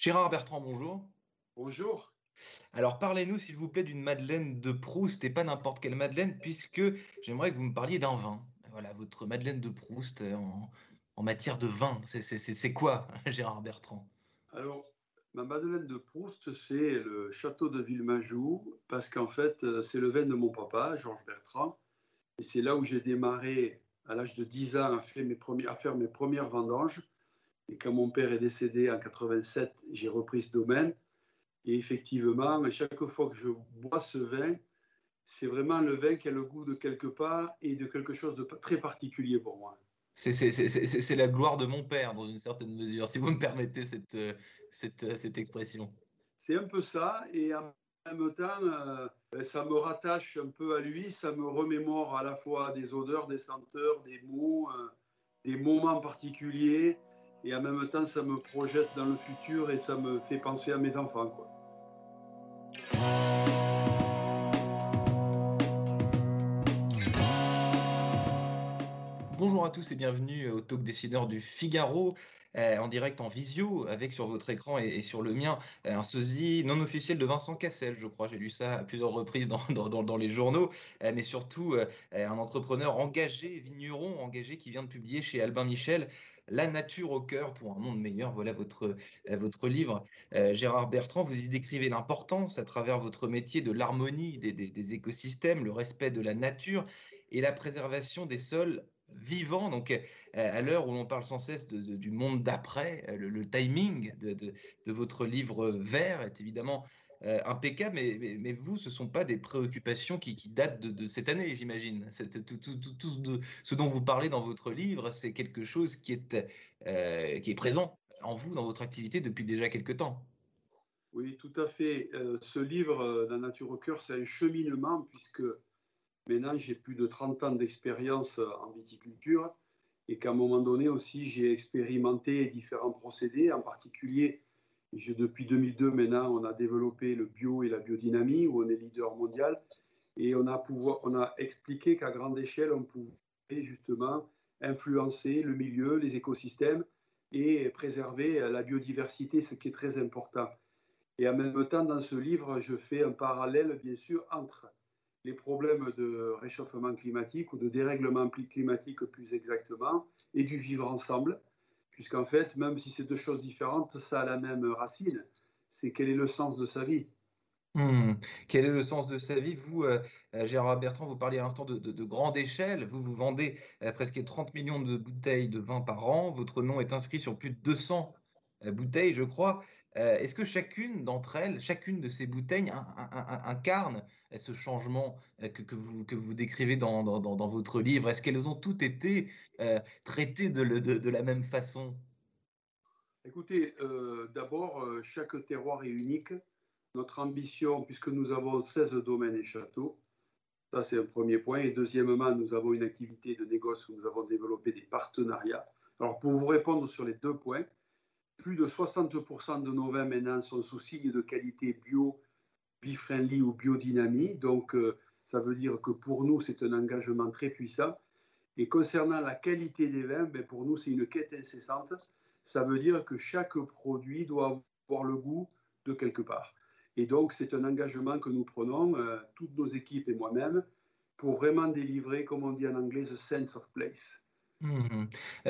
Gérard Bertrand, bonjour. Bonjour. Alors parlez-nous s'il vous plaît d'une Madeleine de Proust et pas n'importe quelle Madeleine puisque j'aimerais que vous me parliez d'un vin. Voilà, votre Madeleine de Proust en matière de vin. C'est quoi, Gérard Bertrand? Alors, ma Madeleine de Proust, c'est le château de Villemajou, parce qu'en fait, c'est le vin de mon papa, Georges Bertrand. Et c'est là où j'ai démarré, à l'âge de 10 ans, à faire mes premières vendanges. Et quand mon père est décédé en 87, j'ai repris ce domaine. Et effectivement, à chaque fois que je bois ce vin, c'est vraiment le vin qui a le goût de quelque part et de quelque chose de très particulier pour moi. C'est la gloire de mon père dans une certaine mesure, si vous me permettez cette expression. C'est un peu ça, et en même temps, ça me rattache un peu à lui, ça me remémore à la fois des odeurs, des senteurs, des mots, des moments particuliers, et en même temps, ça me projette dans le futur et ça me fait penser à mes enfants, quoi. Bonjour à tous et bienvenue au Talk Décideur du Figaro, en direct en visio, avec sur votre écran et sur le mien un sosie non officiel de Vincent Cassel, je crois. J'ai lu ça à plusieurs reprises dans les journaux, mais surtout un entrepreneur engagé, vigneron engagé qui vient de publier chez Albin Michel La nature au cœur pour un monde meilleur. Voilà votre livre. Gérard Bertrand, vous y décrivez l'importance à travers votre métier de l'harmonie des écosystèmes, le respect de la nature et la préservation des sols vivants. Donc, à l'heure où l'on parle sans cesse du monde d'après, le timing de votre livre vert est évidemment impeccable, mais vous, ce ne sont pas des préoccupations qui datent de cette année, j'imagine. Tout ce dont vous parlez dans votre livre, c'est quelque chose qui est présent en vous, dans votre activité depuis déjà quelque temps. Oui, tout à fait. Ce livre, La nature au cœur, c'est un cheminement, puisque maintenant j'ai plus de 30 ans d'expérience en viticulture, et qu'à un moment donné aussi, j'ai expérimenté différents procédés, en particulier. Depuis 2002, maintenant, on a développé le bio et la biodynamie, où on est leader mondial. Et on a expliqué qu'à grande échelle, on pouvait justement influencer le milieu, les écosystèmes et préserver la biodiversité, ce qui est très important. Et en même temps, dans ce livre, je fais un parallèle, bien sûr, entre les problèmes de réchauffement climatique ou de dérèglement climatique plus exactement, et du vivre ensemble, puisqu'en fait, même si c'est deux choses différentes, ça a la même racine, c'est quel est le sens de sa vie. Hmm. Quel est le sens de sa vie? Vous, Gérard Bertrand, vous parliez à l'instant de grande échelle. Vous vendez presque 30 millions de bouteilles de vin par an. Votre nom est inscrit sur plus de 200 bouteilles, je crois. Est-ce que chacune d'entre elles, chacune de ces bouteilles incarne ce changement que vous décrivez dans votre livre? Est-ce qu'elles ont toutes été traitées de la même façon? Écoutez, d'abord, chaque terroir est unique. Notre ambition, puisque nous avons 16 domaines et châteaux, ça c'est un premier point. Et deuxièmement, nous avons une activité de négoce où nous avons développé des partenariats. Alors pour vous répondre sur les deux points, plus de 60% de nos vins maintenant sont sous signe de qualité bio, befriendly ou biodynamie. Donc ça veut dire que pour nous, c'est un engagement très puissant. Et concernant la qualité des vins, ben pour nous, c'est une quête incessante. Ça veut dire que chaque produit doit avoir le goût de quelque part. Et donc, c'est un engagement que nous prenons, toutes nos équipes et moi-même, pour vraiment délivrer, comme on dit en anglais, the sense of place. Mhm.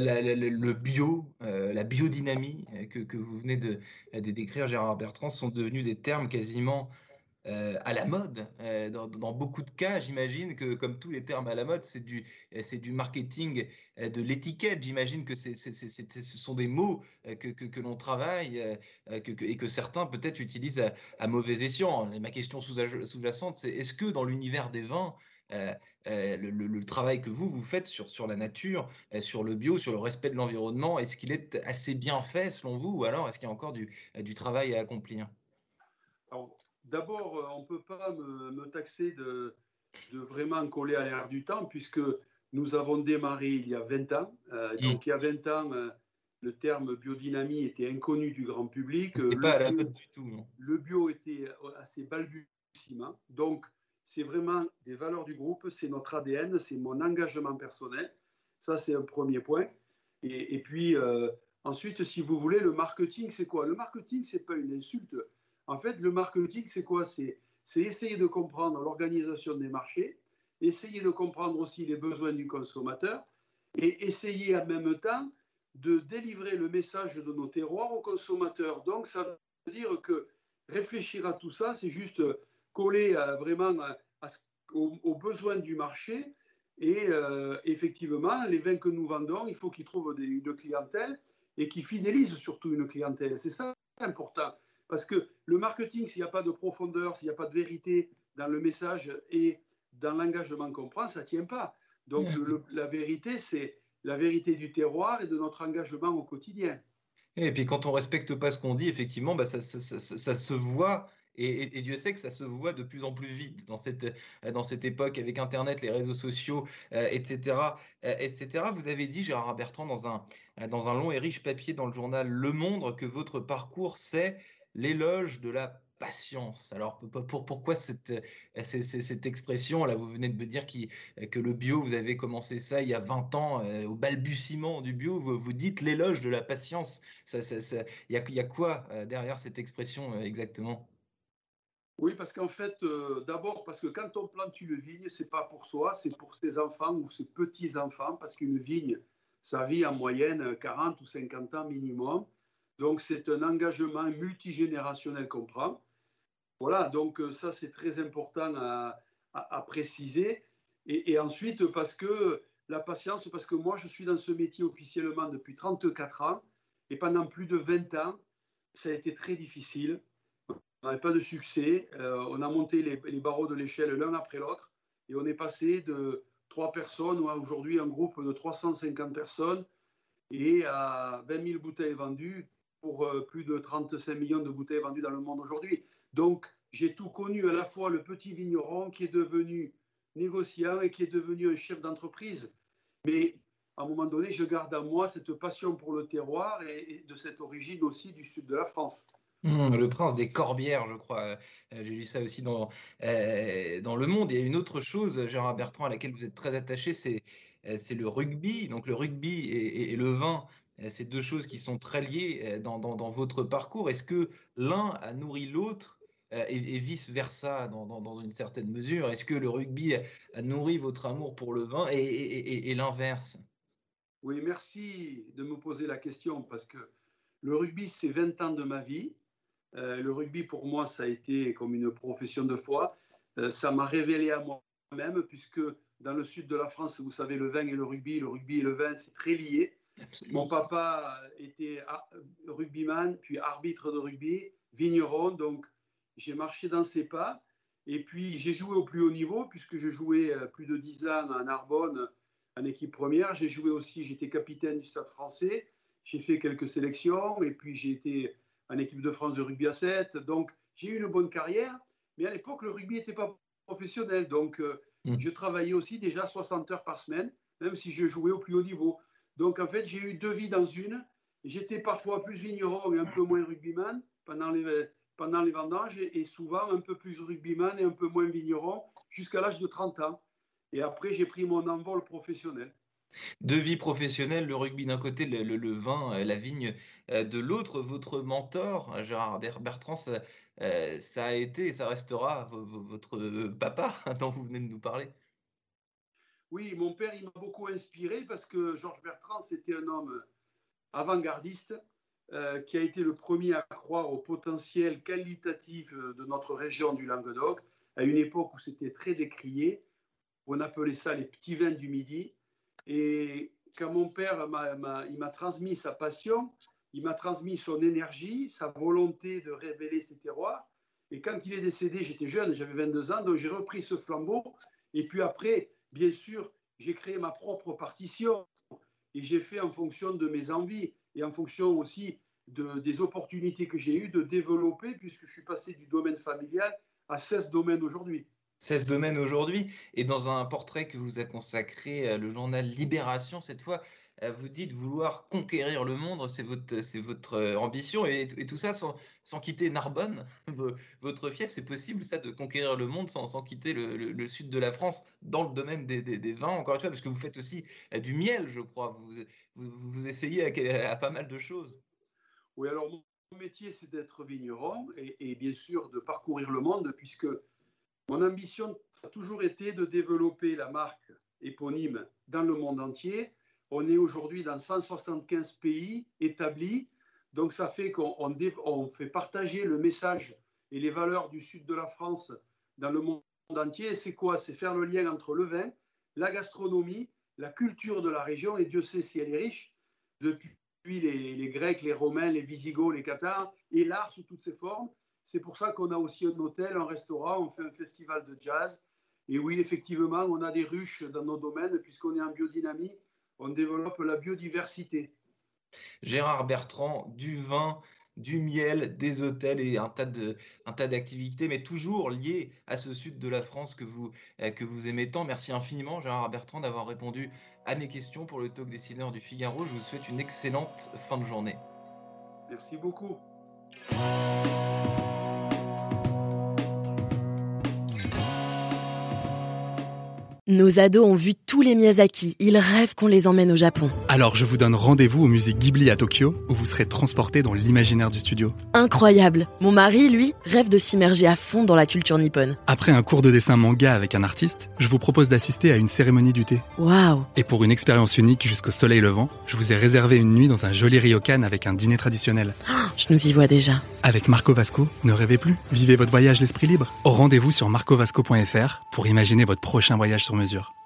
Le bio, la biodynamie que vous venez de décrire, Gérard Bertrand, sont devenus des termes quasiment à la mode. Dans beaucoup de cas, j'imagine que, comme tous les termes à la mode, c'est du marketing de l'étiquette. J'imagine que ce sont des mots que l'on travaille et que certains peut-être utilisent à mauvais escient. Et ma question sous-jacente, c'est est-ce que dans l'univers des vins, euh, le travail que vous faites sur la nature, sur le bio, sur le respect de l'environnement, est-ce qu'il est assez bien fait selon vous ou alors est-ce qu'il y a encore du travail à accomplir? Alors, d'abord, on ne peut pas me taxer de vraiment coller à l'air du temps, puisque nous avons démarré il y a 20 ans. Hmm. Donc, il y a 20 ans, le terme biodynamie était inconnu du grand public. C'était pas à la mode du tout, non? Le bio était assez balbutiement. Donc, c'est vraiment des valeurs du groupe, c'est notre ADN, c'est mon engagement personnel. Ça, c'est un premier point. Et puis, Ensuite, si vous voulez, le marketing, c'est quoi? Le marketing, c'est pas une insulte. En fait, le marketing, c'est quoi? C'est essayer de comprendre l'organisation des marchés, essayer de comprendre aussi les besoins du consommateur et essayer en même temps de délivrer le message de nos terroirs aux consommateurs. Donc, ça veut dire que réfléchir à tout ça, c'est juste coller vraiment aux besoins du marché. Et effectivement, les vins que nous vendons, il faut qu'ils trouvent une clientèle et qu'ils fidélisent surtout une clientèle. C'est ça important. Parce que le marketing, s'il n'y a pas de profondeur, s'il n'y a pas de vérité dans le message et dans l'engagement qu'on prend, ça ne tient pas. Donc la vérité, c'est la vérité du terroir et de notre engagement au quotidien. Et puis quand on respecte pas ce qu'on dit, effectivement, bah, ça se voit. Et Dieu sait que ça se voit de plus en plus vite dans cette époque avec Internet, les réseaux sociaux, etc., etc. Vous avez dit, Gérard Bertrand, dans un long et riche papier dans le journal Le Monde, que votre parcours, c'est l'éloge de la patience. Alors pourquoi cette expression? Là, vous venez de me dire que le bio, vous avez commencé ça il y a 20 ans, au balbutiement du bio, vous dites l'éloge de la patience. Il y a quoi derrière cette expression exactement? Oui, parce qu'en fait, d'abord, parce que quand on plante une vigne, c'est pas pour soi, c'est pour ses enfants ou ses petits-enfants, parce qu'une vigne, ça vit en moyenne 40 ou 50 ans minimum. Donc, c'est un engagement multigénérationnel qu'on prend. Voilà, donc ça, c'est très important à préciser. Et ensuite, parce que la patience, parce que moi, je suis dans ce métier officiellement depuis 34 ans, et pendant plus de 20 ans, ça a été très difficile. On n'avait pas de succès. On a monté les barreaux de l'échelle l'un après l'autre. Et on est passé de 3 personnes à aujourd'hui un groupe de 350 personnes et à 20 000 bouteilles vendues pour plus de 35 millions de bouteilles vendues dans le monde aujourd'hui. Donc, j'ai tout connu, à la fois le petit vigneron qui est devenu négociant et qui est devenu un chef d'entreprise. Mais à un moment donné, je garde en moi cette passion pour le terroir et de cette origine aussi du sud de la France. Le prince des Corbières, je crois. J'ai lu ça aussi dans Le Monde. Il y a une autre chose, Gérard Bertrand, à laquelle vous êtes très attaché, c'est le rugby. Donc le rugby et le vin, c'est deux choses qui sont très liées dans votre parcours. Est-ce que l'un a nourri l'autre et vice-versa dans une certaine mesure? Est-ce que le rugby a nourri votre amour pour le vin et l'inverse? Oui, merci de me poser la question parce que le rugby, c'est 20 ans de ma vie. Le rugby, pour moi, ça a été comme une profession de foi. Ça m'a révélé à moi-même, puisque dans le sud de la France, vous savez, le vin et le rugby et le vin, c'est très lié. Mon Absolument. papa était rugbyman, puis arbitre de rugby, vigneron, donc j'ai marché dans ses pas. Et puis j'ai joué au plus haut niveau, puisque je jouais plus de 10 ans en Narbonne, en équipe première. J'ai joué aussi, j'étais capitaine du Stade français. J'ai fait quelques sélections, et puis j'ai été en équipe de France de rugby à 7. Donc j'ai eu une bonne carrière, mais à l'époque, le rugby n'était pas professionnel. Donc je travaillais aussi déjà 60 heures par semaine, même si je jouais au plus haut niveau. Donc, en fait, j'ai eu deux vies dans une. J'étais parfois plus vigneron et un peu moins rugbyman pendant les vendanges et souvent un peu plus rugbyman et un peu moins vigneron jusqu'à l'âge de 30 ans. Et après, j'ai pris mon envol professionnel. Deux vies professionnelles, le rugby d'un côté, le vin, la vigne de l'autre. Votre mentor, Gérard Bertrand, ça a été et ça restera votre papa dont vous venez de nous parler. Oui, mon père, il m'a beaucoup inspiré parce que Georges Bertrand, c'était un homme avant-gardiste qui a été le premier à croire au potentiel qualitatif de notre région du Languedoc, à une époque où c'était très décrié, où on appelait ça les petits vins du Midi. Et quand mon père m'a transmis sa passion, il m'a transmis son énergie, sa volonté de révéler ses terroirs. Et quand il est décédé, j'étais jeune, j'avais 22 ans, donc j'ai repris ce flambeau. Et puis après, bien sûr, j'ai créé ma propre partition et j'ai fait en fonction de mes envies et en fonction aussi des opportunités que j'ai eues de développer, puisque je suis passé du domaine familial à 16 domaines aujourd'hui. 16 domaines aujourd'hui, et dans un portrait que vous a consacré le journal Libération cette fois, vous dites vouloir conquérir le monde, c'est votre ambition, et tout ça sans quitter Narbonne, votre fief. C'est possible ça, de conquérir le monde sans quitter le sud de la France, dans le domaine des vins, encore une fois, parce que vous faites aussi du miel, je crois. Vous essayez à pas mal de choses. Oui, alors mon métier, c'est d'être vigneron et bien sûr de parcourir le monde, puisque mon ambition a toujours été de développer la marque éponyme dans le monde entier. On est aujourd'hui dans 175 pays établis, donc ça fait qu'on fait partager le message et les valeurs du sud de la France dans le monde entier. Et c'est quoi? C'est faire le lien entre le vin, la gastronomie, la culture de la région, et Dieu sait si elle est riche, depuis les Grecs, les Romains, les Visigoths, les Cathares, et l'art sous toutes ses formes. C'est pour ça qu'on a aussi un hôtel, un restaurant, on fait un festival de jazz. Et oui, effectivement, on a des ruches dans nos domaines, puisqu'on est en biodynamie, on développe la biodiversité. Gérard Bertrand, du vin, du miel, des hôtels et un tas d'activités, mais toujours liées à ce sud de la France que vous aimez tant. Merci infiniment, Gérard Bertrand, d'avoir répondu à mes questions pour le Talk Décideur du Figaro. Je vous souhaite une excellente fin de journée. Merci beaucoup. Nos ados ont vu tous les Miyazaki. Ils rêvent qu'on les emmène au Japon. Alors je vous donne rendez-vous au musée Ghibli à Tokyo, où vous serez transportés dans l'imaginaire du studio. Incroyable. Mon mari, lui, rêve de s'immerger à fond dans la culture nippone. Après un cours de dessin manga avec un artiste, je vous propose d'assister à une cérémonie du thé. Waouh. Et pour une expérience unique jusqu'au soleil levant, je vous ai réservé une nuit dans un joli ryokan avec un dîner traditionnel. Je nous y vois déjà. Avec Marco Vasco, ne rêvez plus, vivez votre voyage l'esprit libre. Au rendez-vous sur marcovasco.fr pour imaginer votre prochain voyage sur mesure.